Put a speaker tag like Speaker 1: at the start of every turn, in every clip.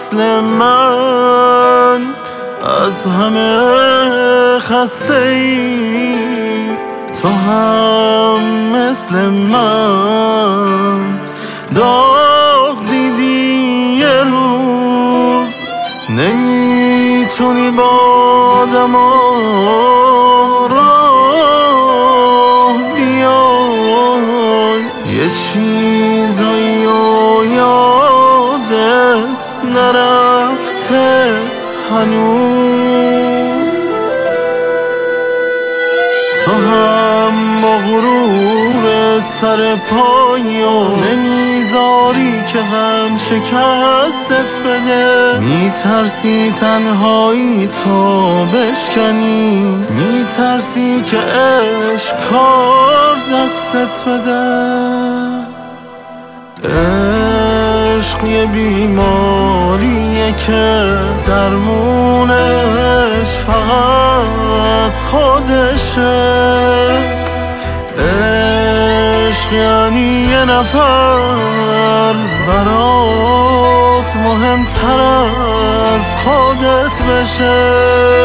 Speaker 1: مثل من از همه خسته ای، تو هم مثل من داغ دیدی یه روز، نمیتونی با آدما راه بیای، یه چیزایی و یادت نرفته هنوز. تو هم با غرورت سر پایی و نمیذاری که غم شکستت بده، میترسی تنهایی تو بشکنی، میترسی که عشق کار دستت بده. عشق یه بیماریه که درمونش فقط خودشه. عشق یعنی یه نفر برات مهمتر از خودت بشه.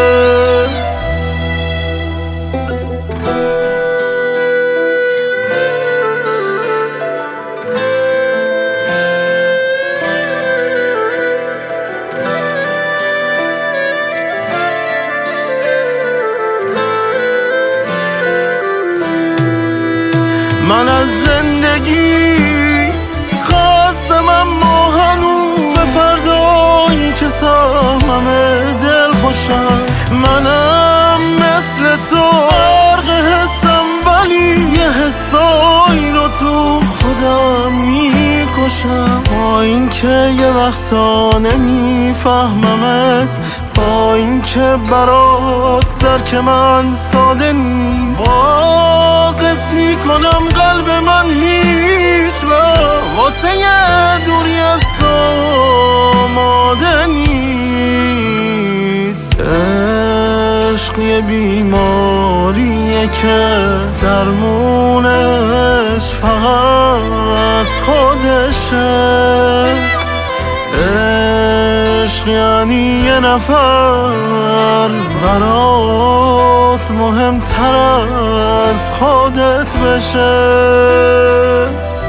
Speaker 1: من از زندگی خواستم اما هنوز به فردایی که سهممه دل خوشم. منم مثل تو غرق حسم، ولی یه حسایی رو تو خودم میکشم. با این که یه وقتا نمیفهممت، با این که برات درک من ساده نیست، باز اسم میکنم قلب من هیچ واسه یه دوری از تو آماده نیست. عشق یه بیماریه که درمونش فقط خودشه. عشق یعنی یه نفر برات مهمتر از خودت بشه.